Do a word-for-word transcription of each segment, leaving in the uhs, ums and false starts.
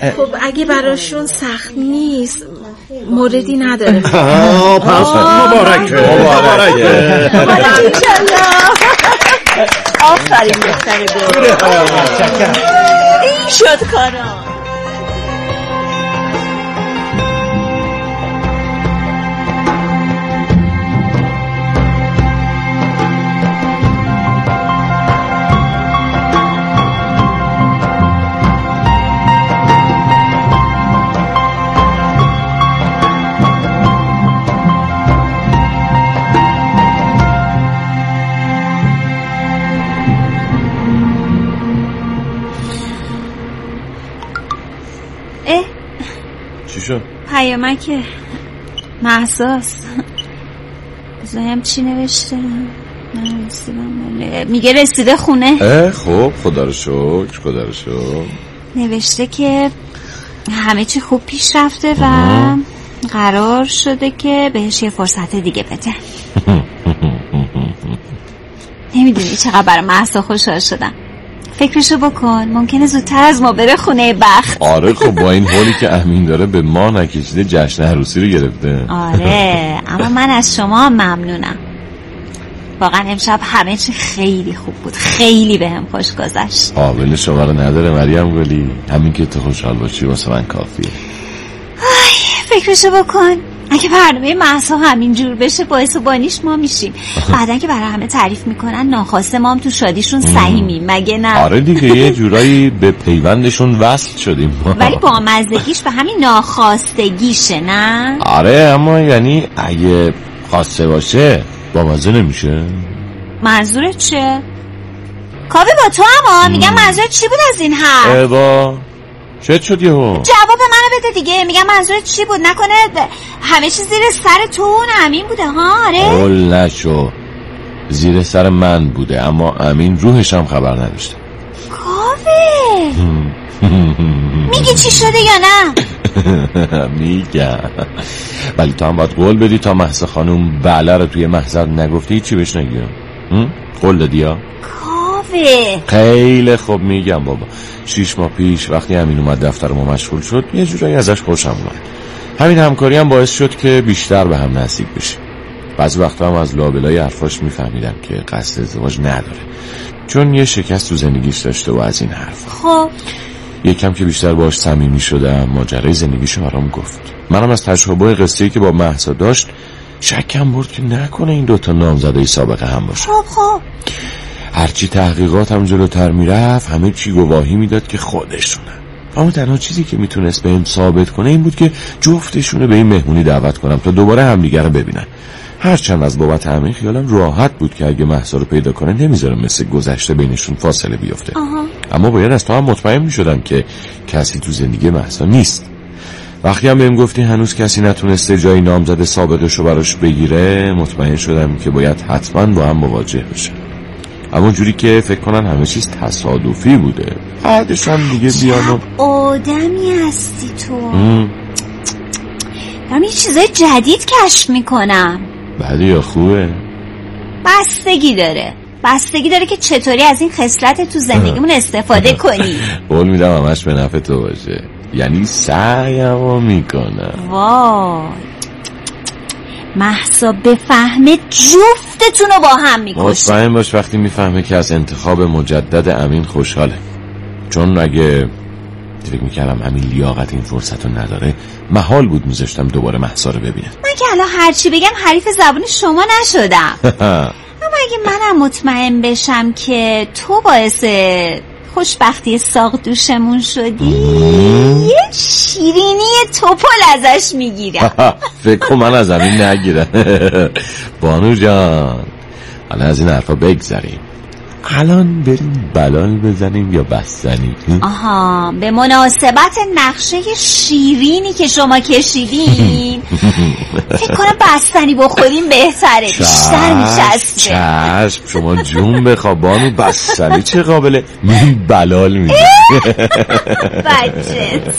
خب اگه براشون سخت نیست موردی نداره. پس مبارکه مبارکه مبارکه انشالله. آفرین دختر دو. این شد کارا. پیامک مهساس زایم چی نوشته؟ میگه رسیده خونه. خب خدا رو شکر خدا رو شکر. نوشته که همه چی خوب پیش رفته و قرار شده که بهش یه فرصت دیگه بده. نمیدونی چقدر برای مهسا خوشحال شدم. فکرشو بکن ممکنه زودتر از ما بره خونه بخت. آره خب با این حالی که امین داره به ما نکشیده جشن عروسی رو گرفته. آره اما من از شما ممنونم. واقعا امشب همه چی خیلی خوب بود. خیلی بهم خوش گذشت. قابل شما رو نداره مریم گلی. همین که تو خوشحال باشی واسه من کافیه. آی فکرشو بکن اگه برنامه مهسا همینجور بشه باعث و بانیش ما میشیم. بعدن که برای همه تعریف میکنن ناخواسته ما هم تو شادیشون سهیمیم مگه نه؟ آره دیگه یه جورایی به پیوندشون وصل شدیم. ولی با مزدگیش به همین ناخواستگیشه نه؟ آره اما یعنی اگه خواسته باشه با مزه نمیشه. منظورت چه؟ کاوه با تو هم میگم منظورت چی بود از این حرف؟ ایوا چه شد یهو؟ جواب منو بده دیگه. میگم منظورت چی بود؟ نکنه همه چیز زیر سر تو اون امین بوده ها؟ آره قول نشو زیر سر من بوده اما امین روحش هم خبر نداشته. کاوه میگی چی شده یا نه؟ میگم ولی تو هم باید قول بدی تا مهسا خانوم بله رو توی محضر نگفتی چی بهش نگیم. قول دادی ها؟ کاوه خیلی خوب میگم بابا. شیش ماه پیش وقتی امین اومد دفتر ما مشغول شد یه جورایی ازش خوشم اومد. همین همکاری هم باعث شد که بیشتر به هم نزدیک بشیم. بعضی وقتا هم از لابلای حرفاش میفهمیدم که قصد ازدواج نداره چون یه شکست تو زندگیش داشته و از این حرف. خب یکم که بیشتر باهاش صمیمی شدم ماجرای زندگیشو برام گفت. منم از تجربه قصه‌ای که با مهسا داشت شکم برد که نکنه این دوتا نامزدای سابقه هم باشه. خب خب هرچی تحقیقاتم جلوتر میرفت همه چی گواهی میداد که خودشونن. اما تنها چیزی که میتونست بهم ثابت کنه این بود که جفتشونه به این مهمونی دعوت کنم تا دوباره همدیگه رو ببینن. هرچند از بابت همین خیالم راحت بود که اگه مهسا رو پیدا کنه نمیذاره مثل گذشته بینشون فاصله بیفته. آها. اما باید از تو هم مطمئن میشدم که کسی تو زندگی مهسا نیست. وقتی هم بهم گفتی هنوز کسی نتونسته جای نامزد سابقش رو براش بگیره مطمئن شدم که باید حتما با هم مواجه بشه. اما جوری که فکر کنن همه چیز تصادفی بوده. بعدش هم دیگه بیانو آدمی هستی تو. دارم یه چیزای جدید کشف میکنم. بعدی یا خوبه؟ بستگی داره بستگی داره که چطوری از این خصلت تو زندگیمون استفاده کنی. قول میدم همش به نفع تو باشه. یعنی سعیمو میکنم. وای مهسا بفهمه جفتتونو با هم میکشه. مطمئن باش وقتی میفهمه که از انتخاب مجدد امین خوشحاله. چون اگه فکر میکردم امین لیاقت این فرصتو نداره محال بود میذاشتم دوباره مهسا رو ببینه. من که الان هرچی بگم حریف زبون شما نشدم. اما اگه منم مطمئن بشم که تو باعث خوشبختی ساق دوشمون شدی یه شیرینی توپل ازش میگیرم. فکر کن من از امین نگیرم. بانو جان حالا از این حرفا بگذاریم. الان بریم بلال بزنیم یا بستنی؟ آها به مناسبت نقشه شیرینی که شما کشیدین فکر کنم بستنی بخوریم بهتره. بیشتر میچسبه. چشم شما جون بخوا بانو. بستنی چه قابله؟ من بلال میگم. بچت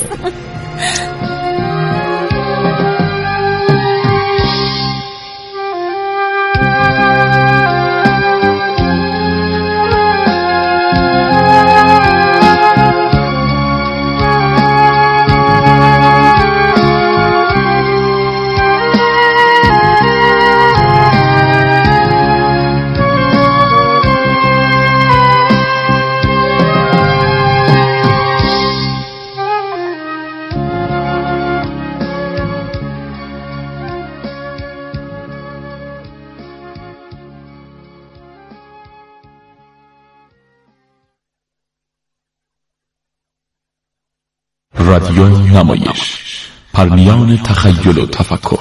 رادیو نمایش، پرنیان تخیل و تفکر.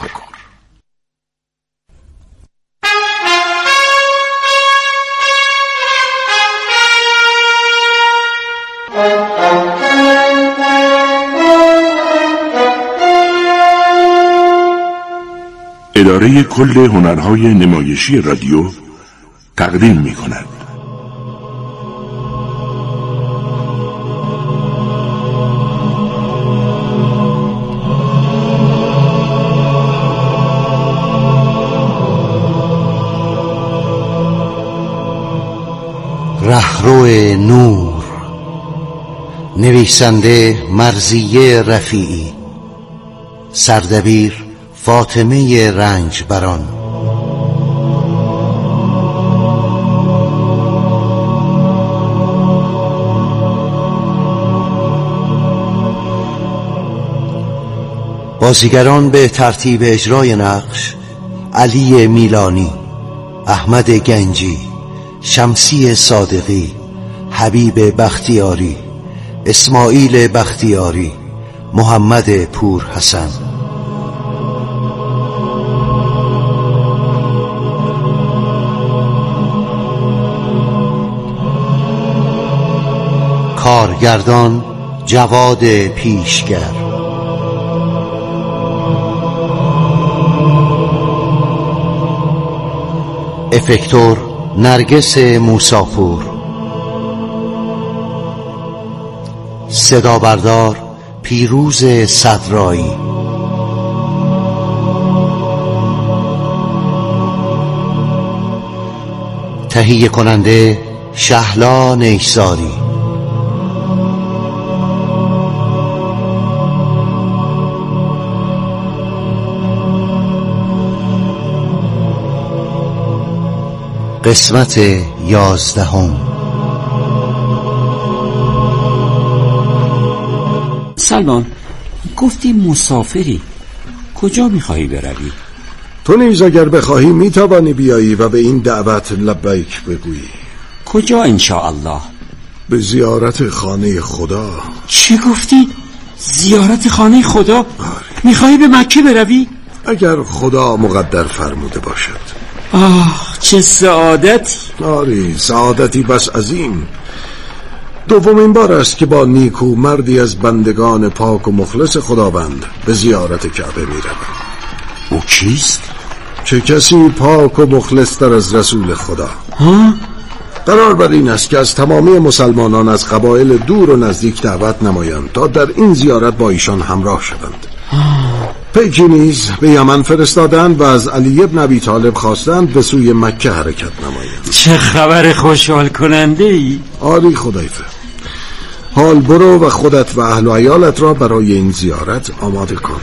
اداره کل هنرهای نمایشی رادیو تقدیم می کند. رهرو نور، نویسنده مرضیه رفیعی، سردبیر فاطمه رنجبران. بازیگران به ترتیب اجرای نقش: علی میلانی، احمد گنجی، شمسی صادقی، حبیب بختیاری، اسماعیل بختیاری، محمد پور حسن. کارگردان جواد پیشگر. افکتور نرگس موساپور. صدا بردار پیروز صدرایی. تهیه کننده شهلا نیساری. قسمت یازدهم. سلمان، گفتی مسافری، کجا میخواهی بروی؟ تو نیز اگر بخواهی میتوانی بیایی و به این دعوت لبیک بگویی. کجا انشاءالله؟ به زیارت خانه خدا. چی گفتی؟ زیارت خانه خدا؟ آره. میخواهی به مکه بروی؟ اگر خدا مقدر فرموده باشد. آه چه سعادتی. آری سعادتی بس عظیم. دومین بار است که با نیکو مردی از بندگان پاک و مخلص خداوند به زیارت کعبه می روم. او کیست؟ چه کسی پاک و مخلص تر از رسول خدا؟ ها؟ قرار بر این است که از تمامی مسلمانان از قبایل دور و نزدیک دعوت نمایند تا در این زیارت با ایشان همراه شوند. پیکی نیز به یمن فرستادند و از علی ابن ابی طالب خواستند به سوی مکه حرکت نمایند. چه خبر خوشحال کننده ای؟ آری خدایفه. حال برو و خودت و اهل و عیالت را برای این زیارت آماده کن.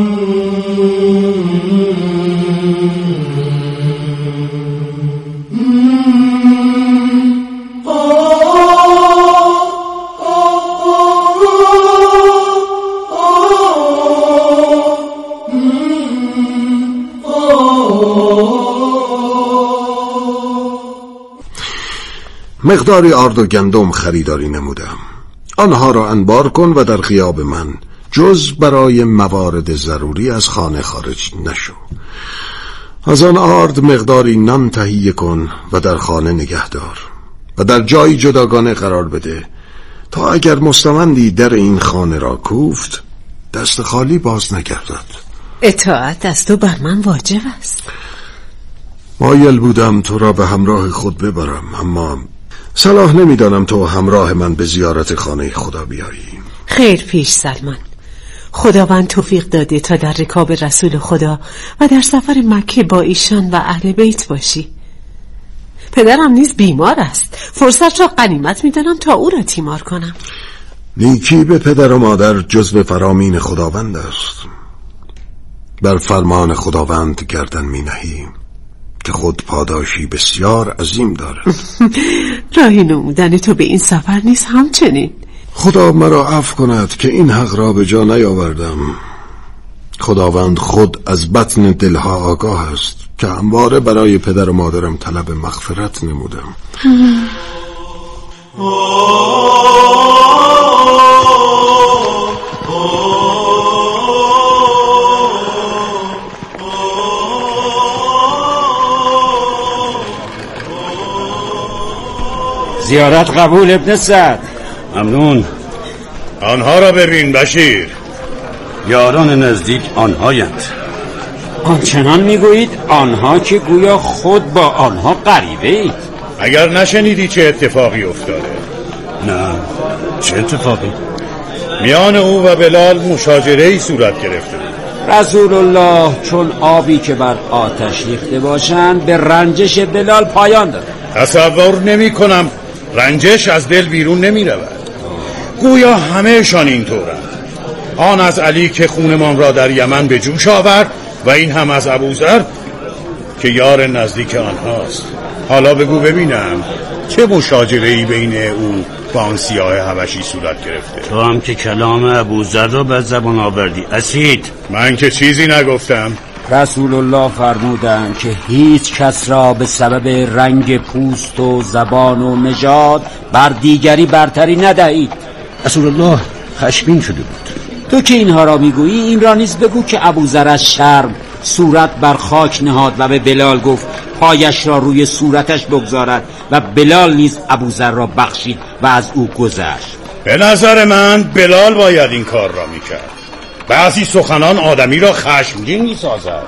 مقداری آرد و گندم خریداری نمودم. آنها را انبار کن و در غیاب من جز برای موارد ضروری از خانه خارج نشو. از آن آرد مقداری نان تهیه کن و در خانه نگه دار و در جایی جداگانه قرار بده تا اگر مستمندی در این خانه را کوفت دست خالی باز نگردد. اطاعت از تو بر من واجب است. مایل بودم تو را به همراه خود ببرم، اما صلاح نمیدانم تو همراه من به زیارت خانه خدا بیایی. خیر پیش سلمان، خداوند توفیق داده تا در رکاب رسول خدا و در سفر مکه با ایشان و اهل بیت باشی. پدرم نیز بیمار است، فرصت را غنیمت میدانم تا او را تیمار کنم. نیکی به پدر و مادر جزو فرامین خداوند است. بر فرمان خداوند گردن می نهیم که خود پاداشی بسیار عظیم دارد. راهی نمودن تو به این سفر نیست همچنین. خدا مرا عفو کند که این حق را به جا نیاوردم. خداوند خود از بطن دلها آگاه است که همواره برای پدر و مادرم طلب مغفرت نمودم. زیارت قبول ابن سعد. ممنون. آنها را ببین بشیر. یاران نزدیک آنهایند. آنچنان میگویید آنها که گویا خود با آنها غریبه اید. اگر نشنیدی چه اتفاقی افتاده؟ نه. چه اتفاقی؟ میان او و بلال مشاجره‌ای صورت گرفته. رسول الله چون آبی که بر آتش ریخته باشند به رنجش بلال پایان داد. تصور نمی کنم رنجش از دل بیرون نمی رود. گویا همهشان این طورند. آن از علی که خونمان را در یمن به جوش آورد و این هم از ابوذر که یار نزدیک آنهاست. حالا بگو ببینم چه مشاجره‌ای بین او با آن سیاه حبشی صورت گرفته؟ تو هم که کلام ابوذر را به زبان آوردی اسید. من که چیزی نگفتم. رسول الله فرمودند که هیچ کس را به سبب رنگ پوست و زبان و نژاد بر دیگری برتری ندهید. رسول الله خشمگین شده بود. تو که اینها را میگویی این را نیز بگو که ابوذر از شرم صورت بر خاک نهاد و به بلال گفت پایش را روی صورتش بگذارد و بلال نیز ابوذر را بخشید و از او گذشت. به نظر من بلال باید این کار را میکرد. بعضی سخنان آدمی را خشمگین میسازد.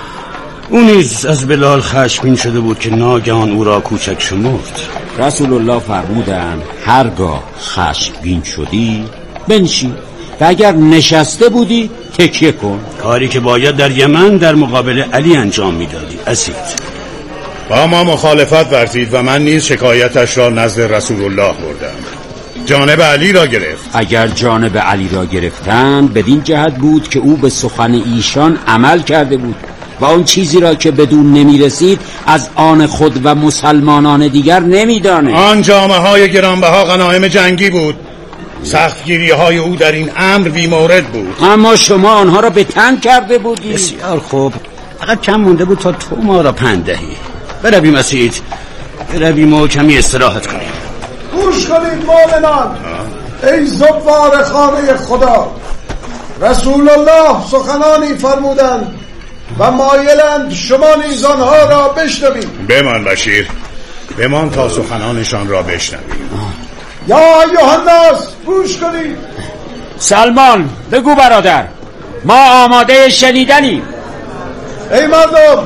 او نیز از بلال خشمگین شده بود که ناگهان او را کوچک شمرد. رسول الله فرمودند هرگاه خشمگین شدی بنشین و اگر نشسته بودی تکیه کن. کاری که باید در یمن در مقابل علی انجام میدادی اسید. با ما مخالفت ورزید و من نیز شکایتش را نزد رسول الله بردم. جانب علی را گرفت. اگر جانب علی را گرفتند بدین جهت بود که او به سخن ایشان عمل کرده بود و آن چیزی را که بدون نمیرسید از آن خود و مسلمانان دیگر نمیدانه. آن جامه های گرانبها غنایم جنگی بود. سختگیری های او در این امر بی‌مورد بود. اما شما آنها را به تن کرده بودید. بسیار خوب. فقط کم مونده بود تا تو ما را پند دهی. برویم اسید. برویم و کمی استراحت کنیم. گوش کنید مؤمنان. ای زوار خانه خدا، رسول الله سخنانی فرمودند و مایلند شما نیز آنها را بشنوید. بمان بشیر، بمان تا سخنانشان را بشنویم. یا ایها الناس گوش کنید. سلمان بگو برادر، ما آماده شنیدنیم. ای مردم،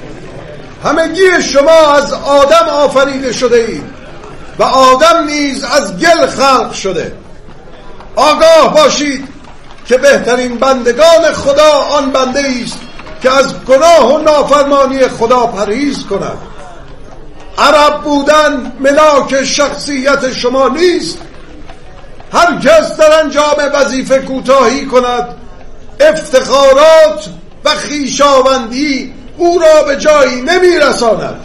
همگی شما از آدم آفریده شده اید و آدم نیز از گل خلق شده. آگاه باشید که بهترین بندگان خدا آن بنده است که از گناه و نافرمانی خدا پرهیز کند. عرب بودن ملاک شخصیت شما نیست. هر کس در انجام وظیفه کوتاهی کند افتخارات و خویشاوندی او را به جایی نمی رساند.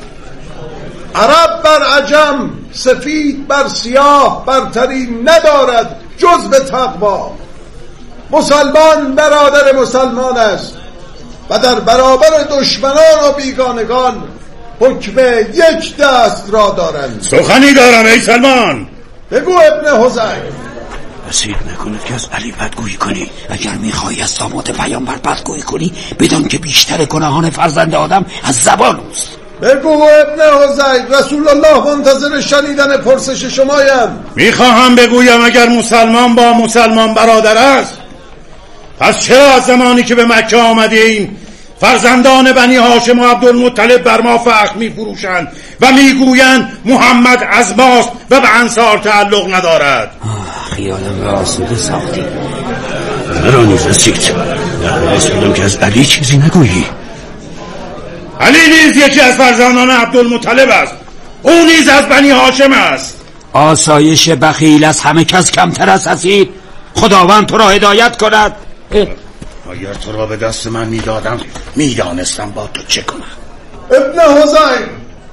عرب بر عجم، سفید بر سیاه برتری ندارد جز به تقوا. مسلمان برادر مسلمان است و در برابر دشمنان و بیگانگان حکم یک دست را دارند. سخنی دارم ای سلمان. بگو ابن حذیفه. اسید نکند که از علی بدگویی کنی. اگر میخوایی از داماد پیامبر بدگویی کنی بدان که بیشتر گناهان فرزند آدم از زبان اوست. بگو ابن حذیفه. رسول الله منتظر شنیدن پرسش شمایم. میخواهم بگویم اگر مسلمان با مسلمان برادر است، پس چرا از زمانی که به مکه آمدیم فرزندان بنی هاشم و عبدالمطلب بر ما فخر می‌فروشند و میگویند محمد از ماست و به انصار تعلق ندارد؟ خیالم را آسوده ساختی. مرا نیز رسید. درخواست بودم که از علی چیزی نگویی. علی نیز یکی از فرزندان عبدالمطلب است. او نیز از بنی هاشم است. آسایش بخیل از همه کس کمتر است اسید. خداوند تو را هدایت کند. اگر تو را به دست من میدادم میدانستم با تو چه کنم. ابن حذیفه،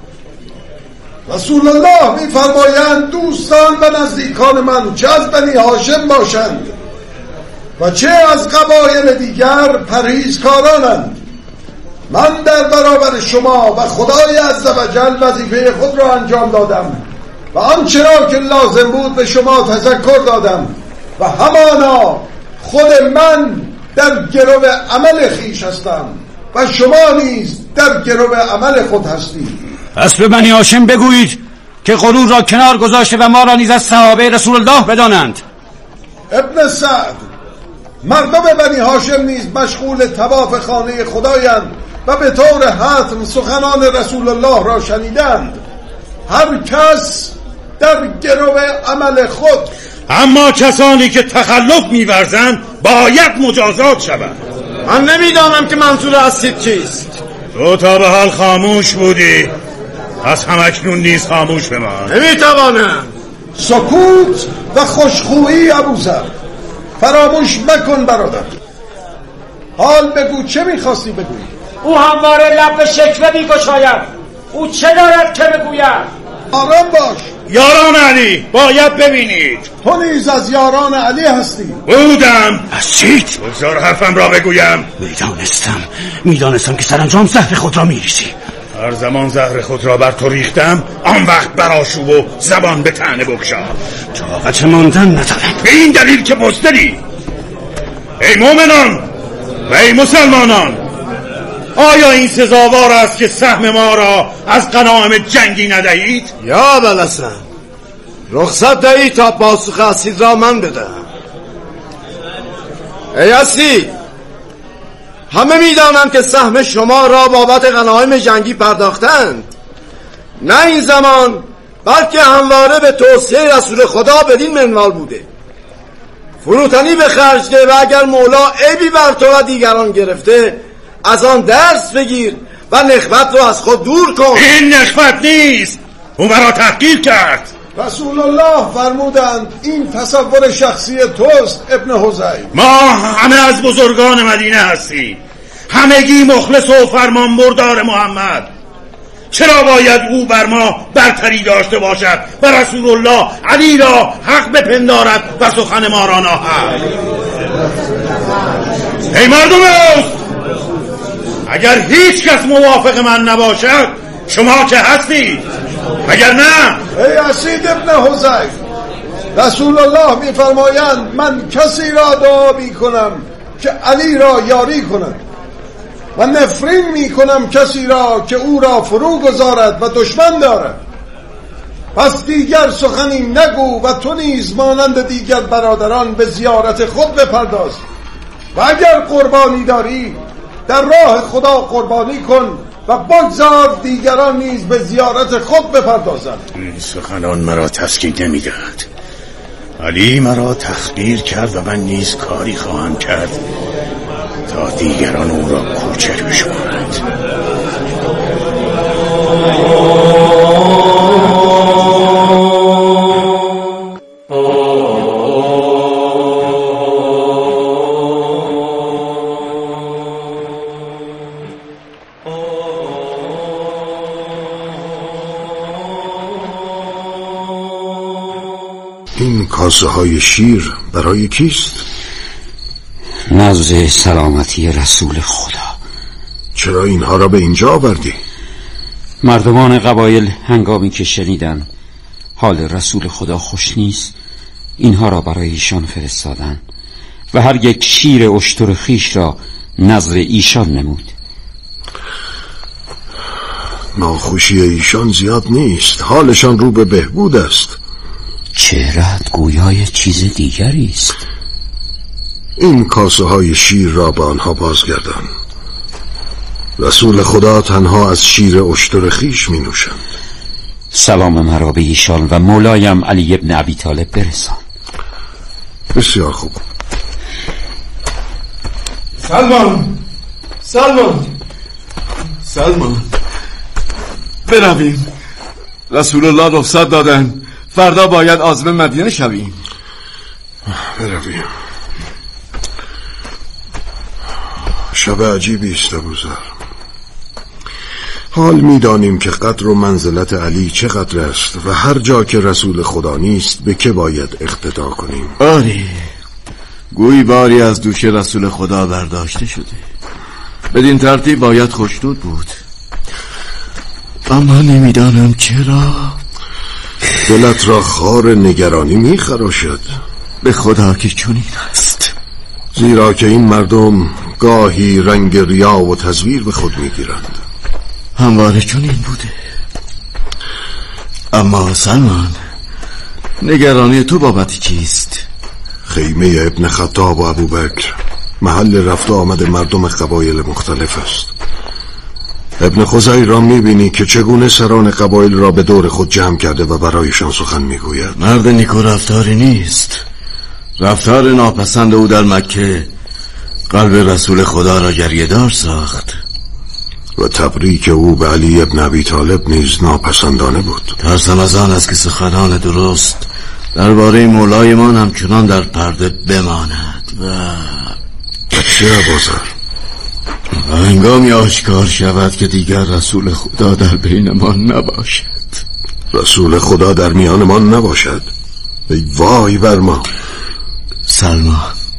رسول الله میفرمایند دوستان و نزدیکان من چه از بنی هاشم باشند و چه از قبایل دیگر پرهیزکارانند. من در برابر شما و خدای عزوجل وظیفه خود را انجام دادم و آنچه را که لازم بود به شما تذکر دادم و همانا خود من در گرو عمل خیش هستم و شما نیز در گرو عمل خود هستید. پس به بنی هاشم بگویید که غرور را کنار گذاشته و ما را نیز از صحابه رسول الله بدانند. ابن سعد، مردم بنی هاشم نیز مشغول طواف خانه خدایند و به طور حتم سخنان رسول الله را شنیدند. هر کس در گرو عمل خود. اما کسانی که تخلف می‌ورزند باید مجازات شوند. من نمیدانم که منظور هستید چیست. تو تا به حال خاموش بودی، از همکنون نیز خاموش بمان. نمیتوانم. سکوت و خوشخویی ابوذر. فراموش مکن برادر. حال بگو چه میخواستی بگویی؟ او همواره لب به شکوه میگشاید. او چه دارد که بگوید؟ آرام باش. یاران علی باید ببینید. تو نیز از یاران علی هستی. بودم. از چیت؟ بگذار حرفم را بگویم. میدانستم میدانستم که سرانجام زهر خود را میریزی. هر زمان زهر خود را بر تو ریختم، آن وقت برآشوب و زبان به طعنه بگشا. طاقت ماندن ندارم. به این دلیل که بزدلی. ای مومنان و ای مسلمانان، آیا این سزاوار است که سهم ما را از غنایم جنگی ندهید؟ یا بلسن، رخصت دهید تا پاسخ اسید را من بدهم. ای اسید، همه میدانند که سهم شما را بابت غنایم جنگی پرداختند. نه این زمان، بلکه همواره به توصیه رسول خدا بدین منوال بوده. فروتنی به خرج ده و اگر مولا عیبی بر تو و دیگران گرفته، از آن درس بگیر و نخوت رو از خود دور کن. این نخوت نیست، او مرا تحقیر کرد. رسول الله فرمودند این تصور شخصی توست ابن حذیفه. ما همه از بزرگان مدینه هستیم، همگی مخلص و فرمانبردار محمد. چرا باید او بر ما برتری داشته باشد و رسول الله علی را حق بپندارد و سخن ما را ناحق؟ ای مردم اوست، اگر هیچ کس موافق من نباشد شما که هستید، اگر نه. ای اسید ابن حذیفه، رسول الله میفرمایند من کسی را دعا میکنم که علی را یاری کند و نفرین میکنم کسی را که او را فرو گذارد و دشمن دارد. پس دیگر سخنی نگو و تو نیز مانند دیگر برادران به زیارت خود بپرداز و اگر قربانی داری در راه خدا قربانی کن و بگذار دیگران نیز به زیارت خود بپردازند. این سخنان مرا تسکین نمیدهد. علی مرا تحقیر کرد و من نیز کاری خواهم کرد تا دیگران او را کوچک بشمارند. این کاسه های شیر برای کیست؟ نزد سلامتی رسول خدا. چرا اینها را به اینجا آوردی؟ مردمان قبایل هنگامی که شنیدن حال رسول خدا خوش نیست، اینها را برای ایشان فرستادن و هر یک شیر اشتر خیش را نظر ایشان نمود. ناخوشی ایشان زیاد نیست، حالشان رو به بهبود است. چهره‌ات گویای چیز دیگری است. این کاسه های شیر را به آنها بازگردان. رسول خدا تنها از شیر اشتر خیش می نوشند. سلام مرا به ایشان و مولایم علی ابن ابی طالب برسان. بسیار خوب. سلمان سلمان سلمان برویم. رسول الله رخصت دادن، فردا باید عازم مدینه شویم. برویم. شب عجیبی است ابوذر. حال می‌دانیم که قدر و منزلت علی چقدر است و هر جا که رسول خدا نیست به که باید اقتدا کنیم. آری، گویی باری از دوش رسول خدا برداشته شده. بدین ترتیب باید خوشنود بود، اما نمیدانم چرا دلت را خار نگرانی می‌خراشد. به خدا که چنین است. زیرا که این مردم گاهی رنگ ریا و تزویر به خود میگیرند. همواره چنین بوده. اما سلمان، نگرانی تو بابت چیست؟ خیمه ابن خطاب و ابوبکر محل رفت و آمد مردم قبایل مختلف است. ابن خزیر را میبینی که چگونه سران قبایل را به دور خود جمع کرده و برایشان سخن میگوید. مرد نیکو رفتاری نیست. رفتار ناپسند او در مکه قلب رسول خدا را گریه‌دار ساخت و تبریک او به علی ابن ابی طالب نیز ناپسندانه بود. ترسم از آن است که سخنان درست درباره مولایمان همچنان در پرده بماند و چه ابوذر؟ و هنگامی آشکار شود که دیگر رسول خدا در بین ما نباشد. رسول خدا در میان ما نباشد؟ ای وای بر ما. سلمان،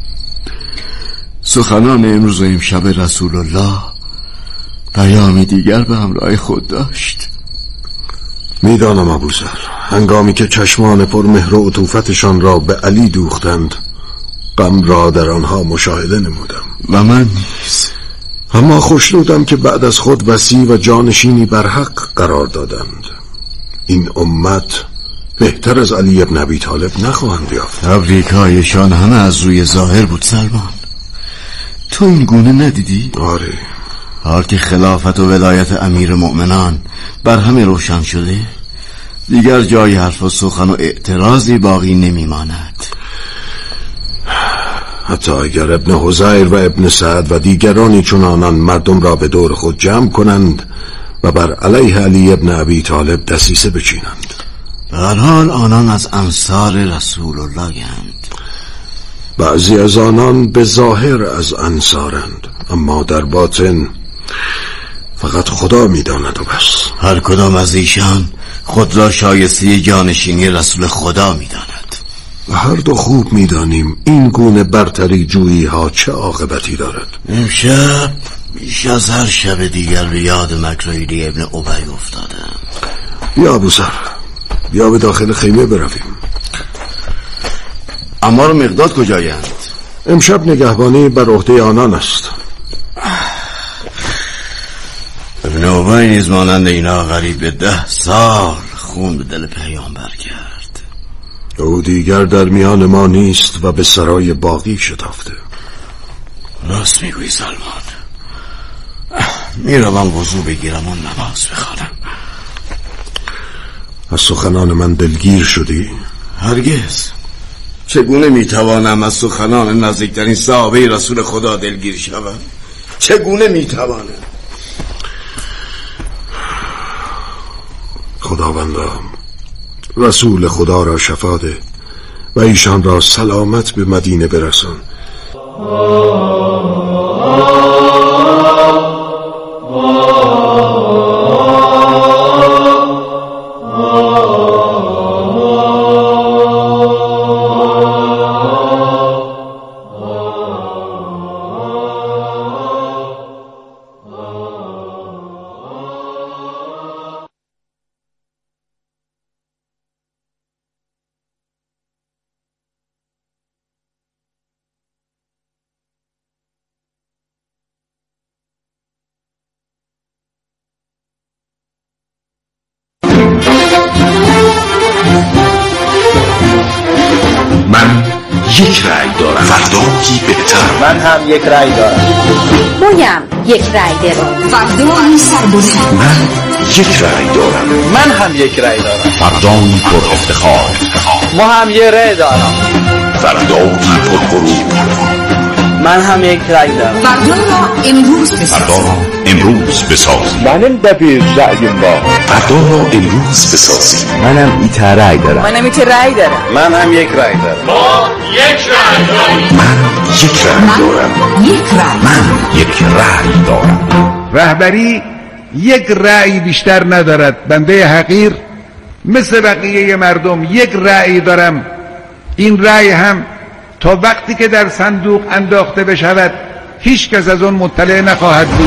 سخنان امروز و امشب رسول الله پیامی دیگر به همراه خود داشت. میدانم ابوذر، هنگامی که چشمان پر مهر و عطوفتشان را به علی دوختند غم را در آنها مشاهده نمودم. و من نیز. اما خوشنودم که بعد از خود وصی و جانشینی بر حق قرار دادند. این امت بهتر از علی ابن ابی طالب نخواهند یافت. تبریک‌هایشان همه از روی ظاهر بود سلمان. تو این گونه ندیدی؟ آره. حال که خلافت و ولایت امیر مؤمنان بر همه روشن شده، دیگر جای حرف و سخن و اعتراضی باقی نمیماند. حتی اگر ابن حزیر و ابن سعد و دیگرانی چون آنان مردم را به دور خود جمع کنند و بر علیه علی ابن ابی طالب دسیسه بچینند. به هر حال آنان از انصار رسول الله اند. بعضی از آنان به ظاهر از انصارند، اما در باطن فقط خدا میداند و بس. هر کدام از ایشان خود را شایسته جانشینی رسول خدا میداند. و هر دو خوب میدانیم این گونه برتری جویی ها چه عاقبتی دارد. امشب بیش از هر شب دیگر به یاد مکرایلی ابن ابی افتادم. بیا ابوذر، بیا به داخل خیمه برویم. عمار و مقداد کجایند؟ امشب نگهبانی بر عهده آنان است. ابن ابی نیز مانند اینا قریب به ده سال خون به دل پیامبر کرد. او دیگر در میان ما نیست و به سرای باقی شتافته. راست میگویی سلمان. میروم وضو بگیرم و نماز بخوانم. از سخنان من دلگیر شدی؟ هرگز. چگونه میتوانم از سخنان نزدیکترین صحابه رسول خدا دلگیر شوم؟ چگونه میتوانم؟ خداوندا رسول خدا را شفا ده و ایشان را سلامت به مدینه برسان. یک رأی دارم، فردایی بهتر. من هم یک رأی دارم. مویم یک رأی دارم. فردایی سربلند. من یک رأی دارم. من هم یک رأی دارم. فردایی پر افتخار. ما هم یک رأی دارم. فردایی پر غرور. من هم یک رأی دارم. فردا را امروز بسازیم. فردا را امروز بسازیم. منم دبیر رأی ما. فردا را امروز بسازیم. منم ایت رأی دارم. منم ایت رأی دارم. من هم یک رأی دارم. ما یک رأی داریم. من یک رأی دارم. یک رأی. من یک رأی دارم. رهبری یک رأی بیشتر ندارد. بنده حقیر مثل بقیه مردم یک رأی دارم. این رأی هم تا وقتی که در صندوق انداخته بشود هیچ کس از اون مطلع نخواهد بود.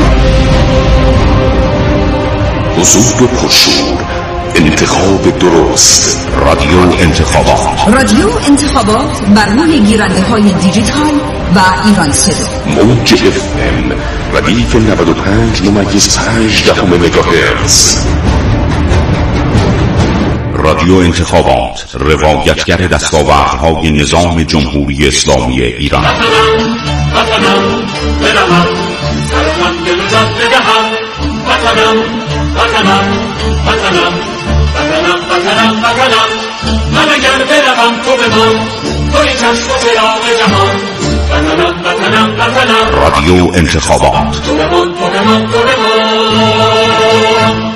حضور و پرشور، انتخاب درست، رادیو انتخابات. رادیو انتخابات بر روی گیرنده های دیجیتال و ایران صدا. موج اف ام ردیف نود و پنج ممیز پنج دهم مگاهرتز. رادیو انتخابات، روایتگر دستاوردهای نظام جمهوری اسلامی ایران. وطنم برم سرم دل و جان بدهم وطنم وطنم وطنم وطنم وطنم وطنم من اگر برم تو بمان توی چشم و چراغ جهان وطنم وطنم وطنم رادیو انتخابات. تو بمان تو بمان تو بمان.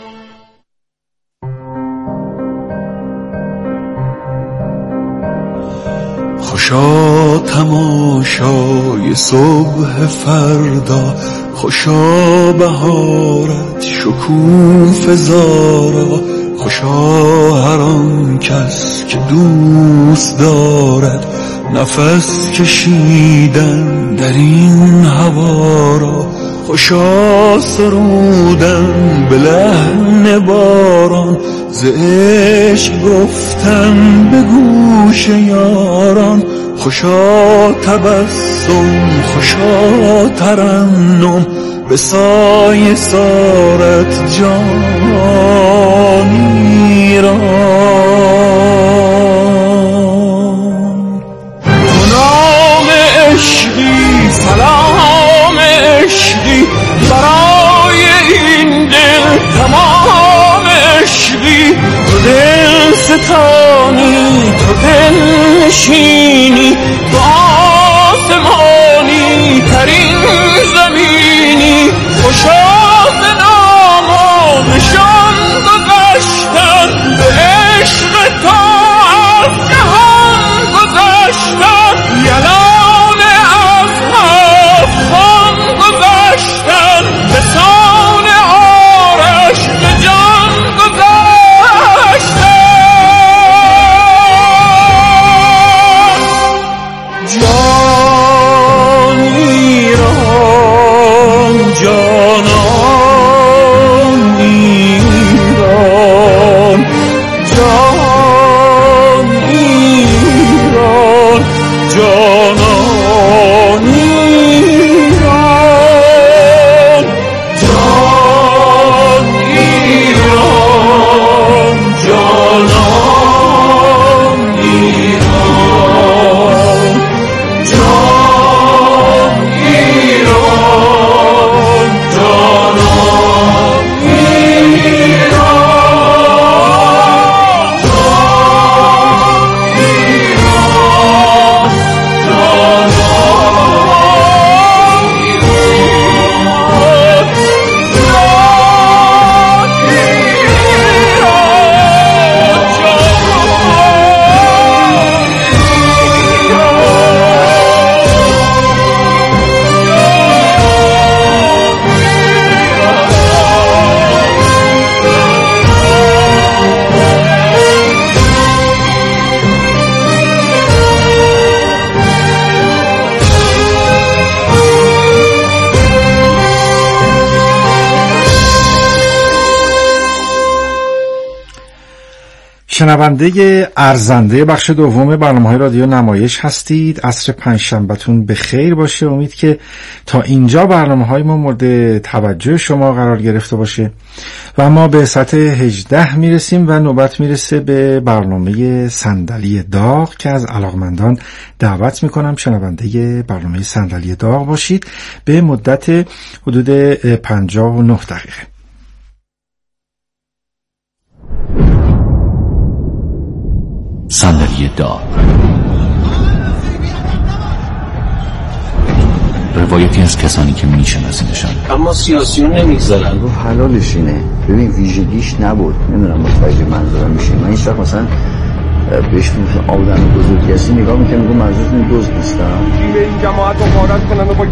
خوشا تماشای صبح فردا، خوشا بهارت شکوفه زارا، خوشا هر آن کس که دوست دارد نفس کشیدن در این هوا را، خوشا سرودن به لحن باران، ز عشق گفتن به گوش یاران، خوشا تبسم خوشا ترنم به سایه سارت جانی را. نام عشقی سلام عشقی برای این دل تمام عشقی، تو دل ستانی تو دل نشینی تو آسمانی ترین زمینی، خوشا ز نام و نشان گذشتن به عشق تو از جهان گذشتن، یلان از هفتان گذشتن به سان آرش به جان گذشتن. جان ایران جانان ایران، جان ایران جانان ایران، جان ایران جانان ایران، جان ایران جانان شنونده ارزنده بخش دوم برنامه‌های رادیو نمایش هستید. عصر پنجشنبهتون به خیر باشه. امید که تا اینجا برنامه‌های ما مورد توجه شما قرار گرفته باشه و ما به سطح هجده میرسیم و نوبت میرسه به برنامه صندلی داغ که از علاقمندان دعوت میکنم شنونده برنامه صندلی داغ باشید به مدت حدود پنجاه و نه دقیقه. صندلی داغ، روایتی از کسانی که میشناسیمشان اما سیاسیون نمیگذارن. رو حلالش اینه. ببین ویژگیش نبود، نمیدونم متوجه منظورم میشه. من هیچ وقت مثلا بهش آدم بزرگی هستی نگاه میکنم میگم منظورتون دوست نیستم. این جماعت رو غارت کنن و با